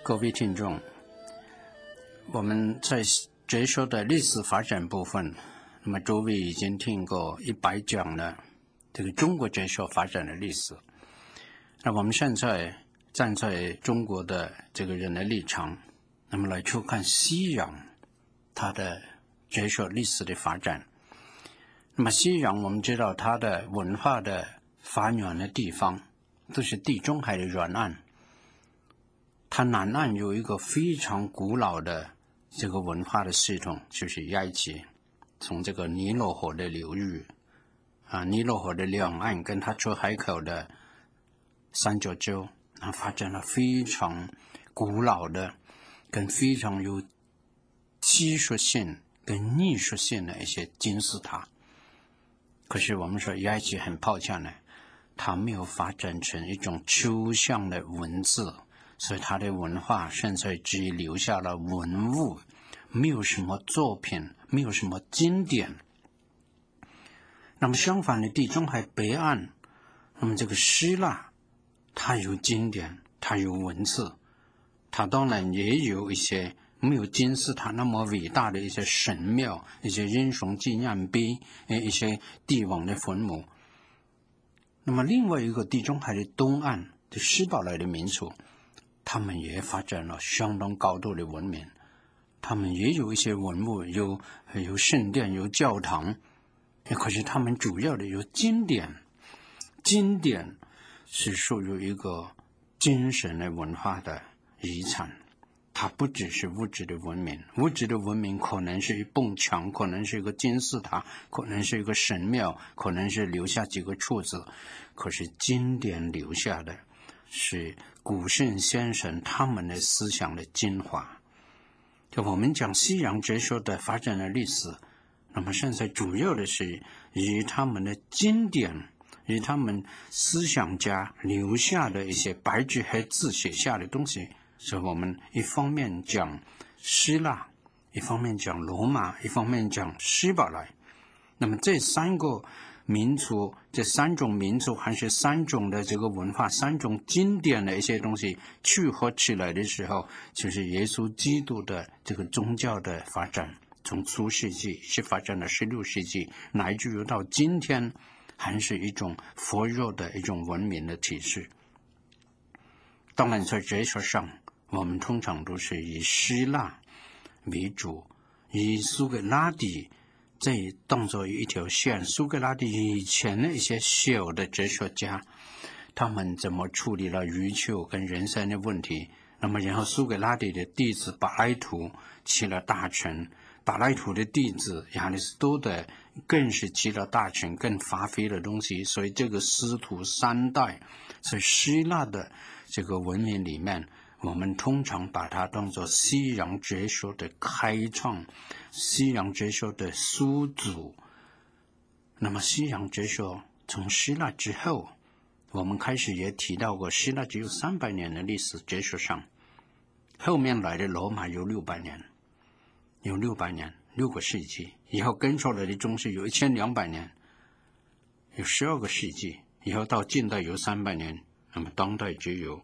各位听众，我们在哲学的历史发展部分，那么诸位已经听过100讲了这个中国哲学发展的历史。那我们现在站在中国的这个人的立场，那么来去看西洋它的哲学历史的发展。那么西洋我们知道它的文化的发源的地方都是地中海的沿岸，它南岸有一个非常古老的这个文化的系统，就是埃及，从这个尼罗河的流域尼罗河的两岸跟它出海口的三角洲，发展了非常古老的跟非常有技术性跟艺术性的一些金字塔。可是我们说埃及很抱歉呢，它没有发展成一种抽象的文字，所以它的文化现在只留下了文物，没有什么作品，没有什么经典。那么相反的，地中海北岸，那么这个希腊它有经典，它有文字，它当然也有一些没有金字塔那么伟大的一些神庙，一些英雄纪念碑，一些帝王的坟墓。那么另外一个地中海的东岸的希伯来的民族，他们也发展了相当高度的文明，他们也有一些文物，有圣殿，有教堂，可是他们主要的有经典。经典是属于一个精神的文化的遗产，它不只是物质的文明，物质的文明可能是一埲墙，可能是一个金字塔，可能是一个神庙，可能是留下几个柱子，可是经典留下的是古圣先贤他们的思想的精华。就我们讲西洋哲学的发展的历史，那么现在主要的是以他们的经典，以他们思想家留下的一些白纸黑字写下的东西，所以我们一方面讲希腊，一方面讲罗马，一方面讲希伯来。那么这三个民族，这三种民族还是三种的这个文化，三种经典的一些东西聚合起来的时候，就是耶稣基督的这个宗教的发展，从初世纪是发展到16世纪，乃至于到今天还是一种佛教的一种文明的体系。当然在哲学上，我们通常都是以希腊为主，以苏格拉底这当作一条线。苏格拉底以前的一些小的哲学家，他们怎么处理了宇宙跟人生的问题，那么然后苏格拉底的弟子柏拉图起了大成，柏拉图的弟子亚里士多德更是起了大成，更发挥了东西。所以这个师徒三代在希腊的这个文明里面，我们通常把它当作西洋哲学的开创，西洋哲学的始祖。那么西洋哲学从希腊之后，我们开始也提到过，希腊只有300年的历史，哲学上后面来的罗马有600年，有600年，6个世纪，以后跟出来的中世有1200年，有12个世纪，以后到近代有300年，那么当代只有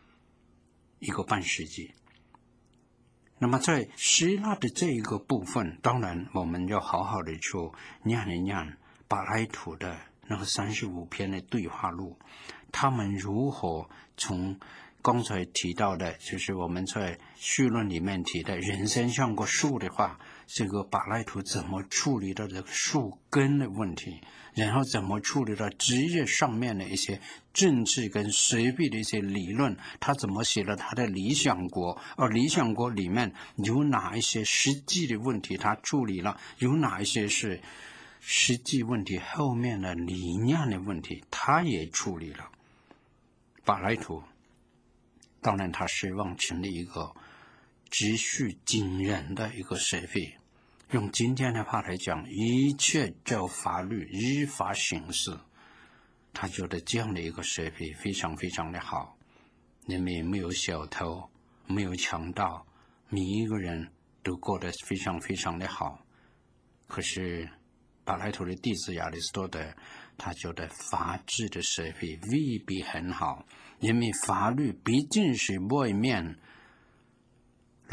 1个半世纪。那么在希腊的这一个部分，当然我们要好好的去念一念柏拉图的那个35篇的对话录，他们如何从刚才提到的，就是我们在序论里面提的人生像个树的话，这个柏拉图怎么处理到这个树根的问题，然后怎么处理到职业上面的一些政治跟社会的一些理论，他怎么写了他的理想国，而理想国里面有哪一些实际的问题他处理了，有哪一些是实际问题后面的理念的问题他也处理了。柏拉图当然他希望成立一个秩序惊人的一个社会，用今天的话来讲，一切照法律依法行事。他觉得这样的一个社会非常非常的好，人民没有小偷，没有强盗，每一个人都过得非常非常的好。可是柏拉图的弟子亚里士多德，他觉得法治的社会未必很好，因为法律毕竟是外面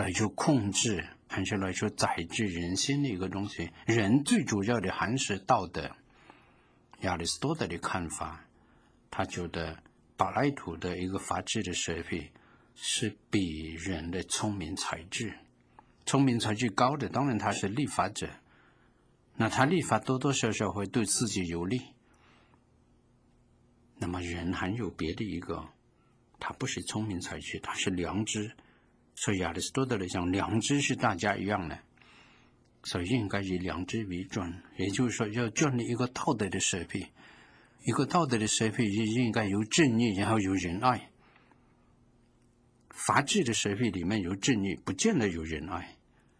来去控制，还是来去宰制人心的一个东西。人最主要的还是道德。亚里士多德的看法，他觉得柏拉图的一个法治的水平是比人的聪明才智高的，当然他是立法者，那他立法多多少少会对自己有利。那么人还有别的一个，他不是聪明才智，他是良知。所以亚里士多德来讲，良知是大家一样的，所以应该以良知为准，也就是说要建立一个道德的水平。一个道德的水平应该有正义，然后有仁爱。法治的水平里面有正义，不见得有仁爱。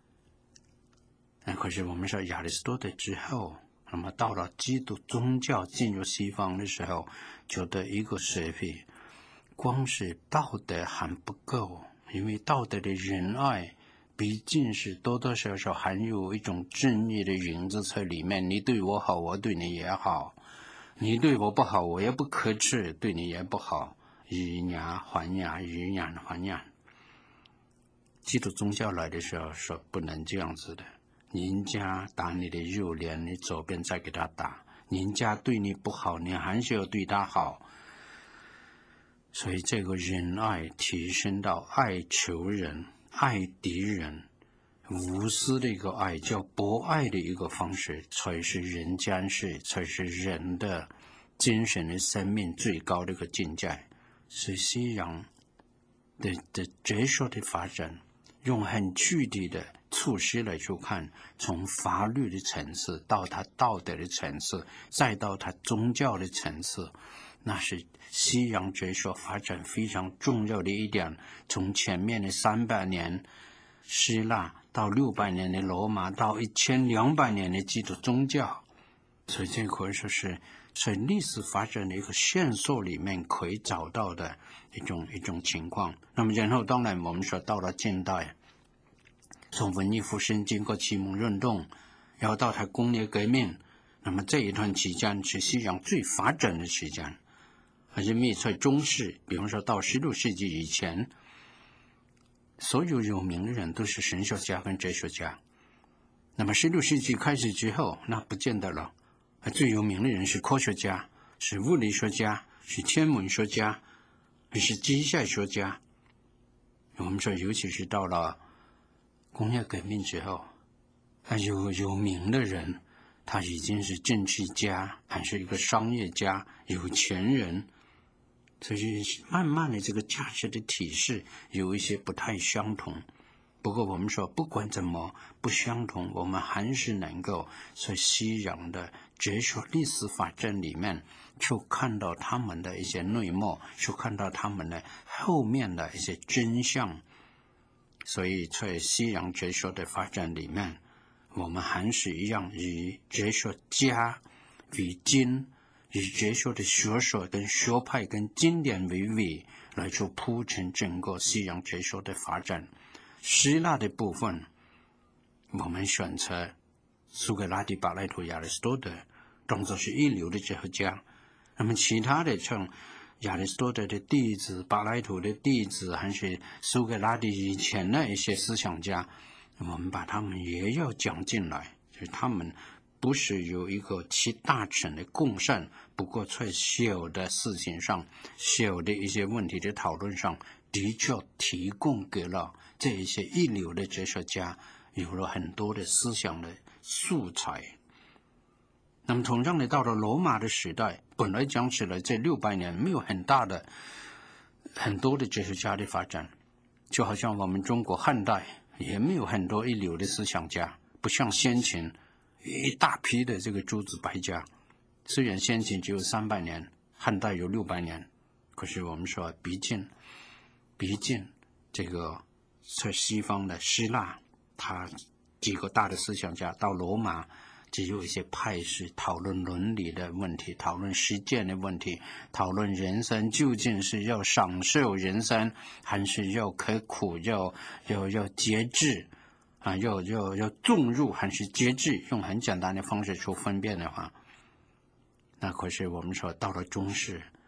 可是我们说亚里士多德之后，那么到了基督宗教进入西方的时候，觉得一个水平光是道德还不够，因为道德的仁爱毕竟是多多少少含有一种正义的影子在里面。你对我好，我对你也好；你对我不好，我也不可耻，对你也不好。以牙还牙，以眼还眼。基督宗教来的时候说不能这样子的，人家打你的右脸，你左边再给他打；人家对你不好，你还是要对他好。所以这个仁爱提升到爱仇人、爱敌人、无私的一个爱，叫博爱的一个方式，才是人间世，才是人的精神的生命最高的一个境界。是西洋的哲学的发展，用很具体的措施来去看，从法律的层次到它道德的层次，再到它宗教的层次，那是西洋哲学发展非常重要的一点。从前面的300年希腊到600年的罗马，到1200年的基督宗教，所以这可以说是在历史发展的一个线索里面可以找到的一种情况。那么然后当然我们说到了近代，从文艺复兴经过启蒙运动，然后到它工业革命，那么这一段期间是西洋最发展的期间。因为在中世，比方说到16世纪以前，所有有名的人都是神学家跟哲学家。那么16世纪开始之后，那不见得了。最有名的人是科学家，是物理学家，是天文学家，是机械学家。我们说尤其是到了工业革命之后，有名的人他已经是政治家，还是一个商业家，有钱人。所以慢慢的这个价值的体系有一些不太相同。不过我们说不管怎么不相同，我们还是能够在西洋的哲学历史法证里面去看到他们的一些内幕，去看到他们的后面的一些真相。所以在西洋哲学的发展里面，我们还是一样以哲学家为经，以哲学的学说跟学派跟经典为纬，来去铺陈整个西洋哲学的发展。希腊的部分，我们选择苏格拉底、柏拉图、亚里士多德当作是一流的哲学家。那么其他的像亚里士多德的弟子、柏拉图的弟子，还是苏格拉底以前的一些思想家，我们把他们也要讲进来。就是他们不是有一个集大成的共善，不过在小的事情上、小的一些问题的讨论上，的确提供给了这一些一流的哲学家有了很多的思想的素材。那么同样的，到了罗马的时代，本来讲起来这600年没有很多的哲学家的发展，就好像我们中国汉代也没有很多一流的思想家，不像先秦一大批的这个诸子百家。虽然先秦只有300年，汉代有600年，可是我们说毕竟这个在西方的希腊，他几个大的思想家，到罗马只有一些派系讨论伦理的问题，讨论实践的问题，讨论人生究竟是要享受人生，还是要刻苦，要节制啊，要纵入还是节制，用很简单的方式去分辨的话，那可是我们说到了中世，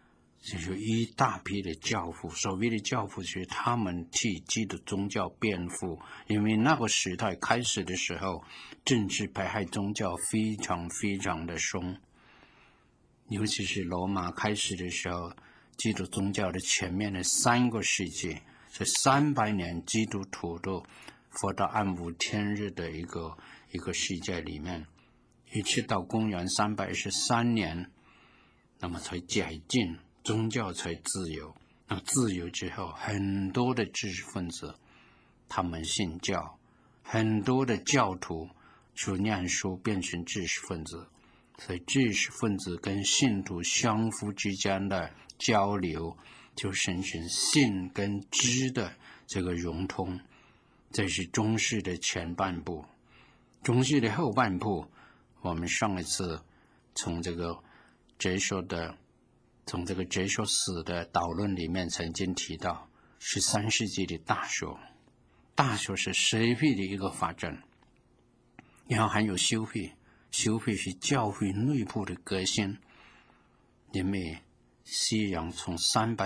就是一大批的教父，所谓的教父是他们替基督宗教辩护，因为那个时代开始的时候，政治迫害宗教非常非常的凶，尤其是罗马开始的时候，基督宗教的前面的3个世纪，这300年基督徒都活到暗无天日的一个世界里面，一直到公元313年，那么才解禁，宗教才自由。那自由之后，很多的知识分子他们信教，很多的教徒去念书变成知识分子，所以知识分子跟信徒相互之间的交流就形成信跟知的这个融通。这是中世的前半部。中世的后半部，我们上一次从这个哲学史的导论里面曾经提到13世纪的大学。大学是社会的一个发展，然后还有修会，修会是教会内部的革新。因为西洋从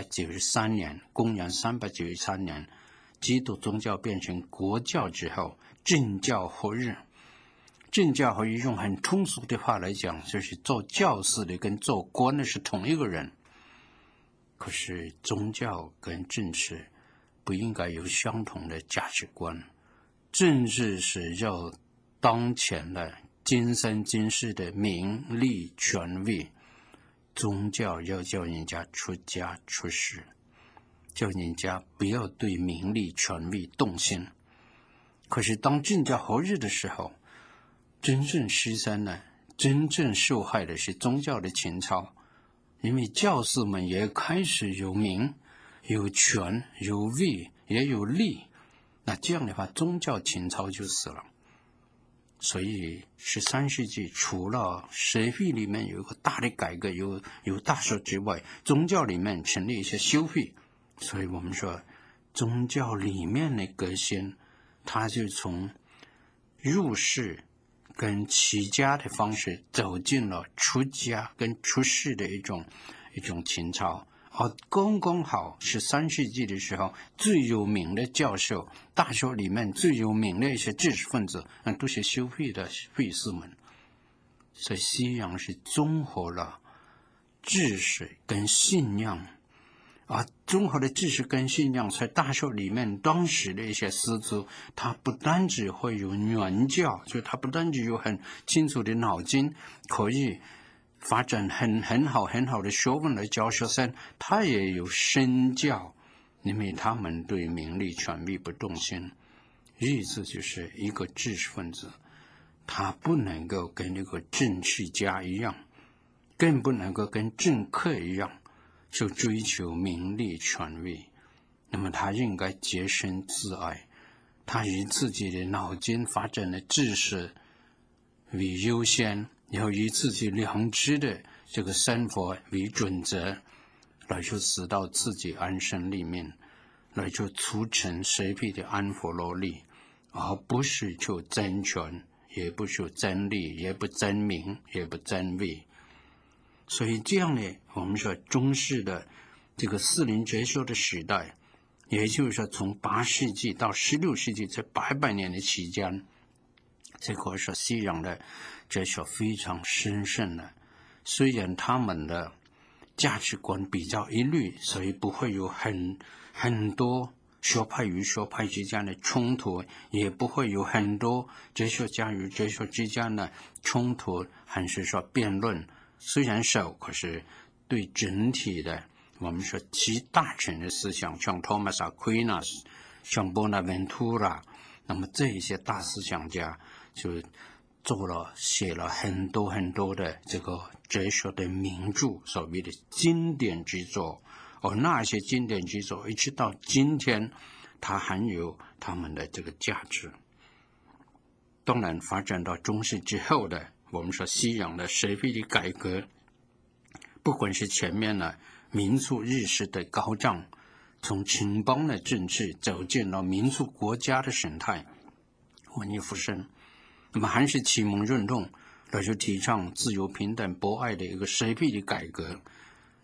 393年，公元393年，基督宗教变成国教之后，政教合一。政教合一用很通俗的话来讲，就是做教士的跟做官的是同一个人。可是宗教跟政治不应该有相同的价值观，政治是要当前的今生今世的名利权位，宗教要叫人家出家出世，叫人家不要对名利权位动心。可是当政教合一的时候，真正失身呢，真正受害的是宗教的情操，因为教士们也开始有名、有权、有位，也有利，那这样的话，宗教情操就死了。所以13世纪除了社会里面有一个大的改革，有大学之外，宗教里面成立一些修会。所以我们说宗教里面的革新，它就从入世跟起家的方式走进了出家跟出世的一种情操。刚刚好13世纪的时候，最有名的教授，大学里面最有名的一些知识分子，都是修会的会士们。所以西洋是综合了知识跟信仰，综合的知识跟信仰，在大学里面当时的一些师资，他不单只会有原教，就他不单只有很清楚的脑筋，可以发展很好的学问来教学生，他也有身教，因为他们对名利权位不动心。意思就是一个知识分子，他不能够跟那个政治家一样，更不能够跟政客一样，就追求名利权位。那么他应该洁身自爱，他以自己的脑筋发展的知识为优先，然后以自己良知的这个生活为准则，来去使到自己安身立命，来去促成社会的安和乐利，而不是求争权，也不求争利，也不争名，也不争位。所以这样呢，我们说中世的这个士林哲学的时代，也就是说从8世纪到16世纪这800年的期间，这个是西洋的哲学非常兴盛的。虽然他们的价值观比较一律，所以不会有很多学派与学派之间的冲突，也不会有很多哲学家与哲学之间的冲突，还是说辩论。虽然少，可是对整体的我们说集大成的思想，像 Thomas Aquinas， 像 Bonaventura， 那么这一些大思想家就写了很多的这个哲学的名著，所谓的经典之作。而那些经典之作一直到今天，它还有他们的这个价值。当然发展到中世之后的我们说西洋的社会的改革，不管是前面的民族意识的高涨，从城邦的政治走进了民族国家的形态，文艺复兴，那么还是启蒙运动，那就提倡自由平等博爱的一个社会的改革。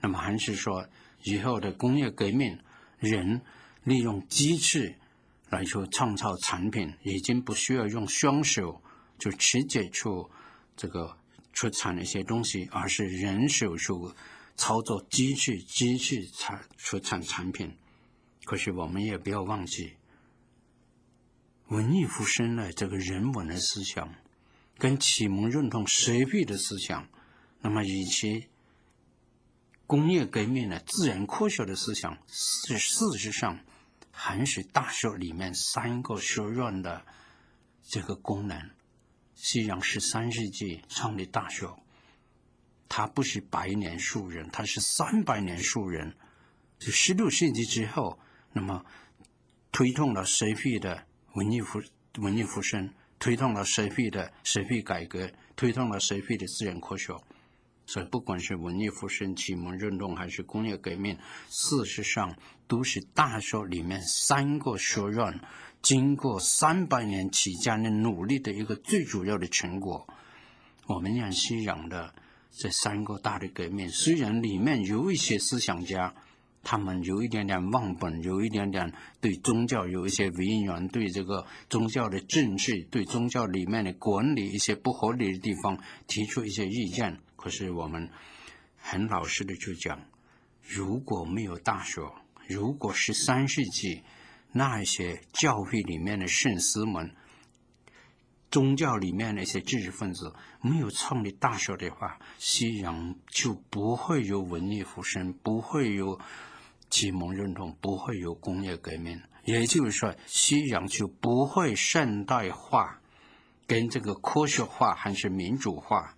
那么还是说以后的工业革命，人利用机器来去创造产品，已经不需要用双手就直接出产一些东西，而是人手去操作机器出产产品。可是我们也不要忘记，文艺复兴的这个人文的思想跟启蒙运动蛇皮的思想，那么以及工业革命的自然科学的思想，事实上还是大学里面3个学院的这个功能。西洋13世纪创立大学，它不是100年树人，它是300年树人。就16世纪之后，那么推动了蛇皮的文艺复兴，推动了蛇皮改革，推动了蛇皮的自然科学。所以不管是文艺复兴、启蒙运动还是工业革命，事实上都是大学里面3个学院经过300年期间的努力的一个最主要的成果。我们讲西洋的这3个大的革命，虽然里面有一些思想家，他们有一点点忘本，有一点点对宗教有一些违缘，对这个宗教的政治，对宗教里面的管理一些不合理的地方提出一些意见。可是我们很老实的去讲，如果没有大学，如果13世纪那一些教会里面的圣师们，宗教里面的一些知识分子没有创立大学的话，西洋就不会有文艺复兴，不会有启蒙运动，不会有工业革命。也就是说，西洋就不会现代化跟这个科学化还是民主化。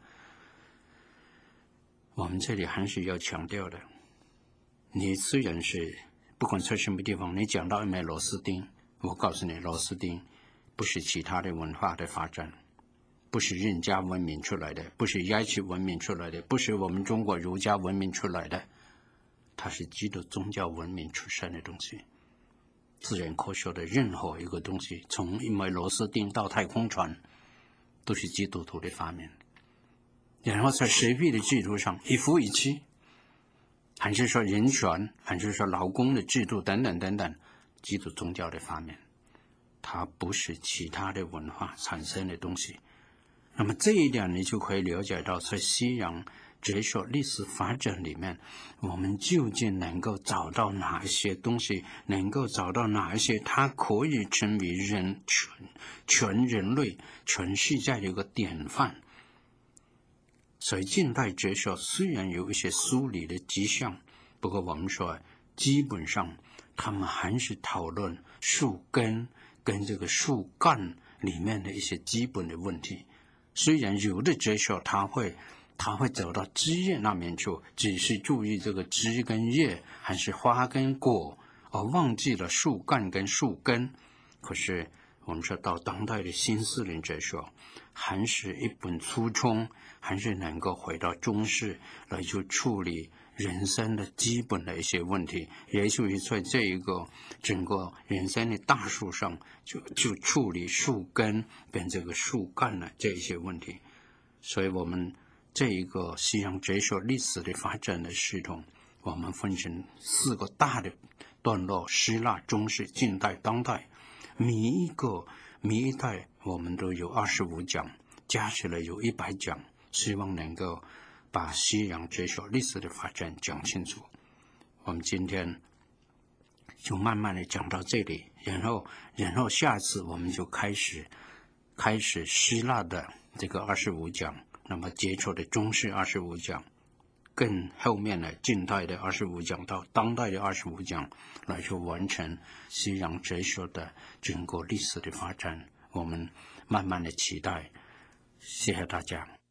我们这里还是要强调的，你虽然是不管在什么地方，你讲到一枚螺丝钉，我告诉你，螺丝钉不是其他的文化的发展，不是印加文明出来的，不是埃及文明出来的，不是我们中国儒家文明出来的，它是基督宗教文明出身的东西。自然科学的任何一个东西，从一枚螺丝钉到太空船，都是基督徒的发明。然后在蛇皮的制度上一夫一妻，还是说人权，还是说劳工的制度等等等等，基督宗教的发明，它不是其他的文化产生的东西。那么这一点你就可以了解到，在西洋哲学历史发展里面，我们究竟能够找到哪一些东西，能够找到哪一些它可以成为全人类全世界的一个典范。所以近代哲学虽然有一些梳理的迹象，不过我们说基本上他们还是讨论树根跟这个树干里面的一些基本的问题。虽然有的哲学它会走到枝叶那边去，只是注意这个枝跟叶还是花跟果，而忘记了树干跟树根。可是我们说到当代的新斯林哲学，还是一本初衷，还是能够回到中世来去处理人生的基本的一些问题，也就是在这一个整个人生的大树上就处理树根跟这个树干的这一些问题。所以我们这一个西洋哲学历史的发展的系统，我们分成4个大的段落：希腊、中世、近代、当代。每一代我们都有25讲，加起来有100讲，希望能够把西洋哲学历史的发展讲清楚。我们今天就慢慢的讲到这里，然后下次我们就开始希腊的这个25讲，那么接触的中世25讲，更后面的近代的25讲到当代的25讲，来去完成西洋哲学的整个历史的发展。我们慢慢的期待，谢谢大家。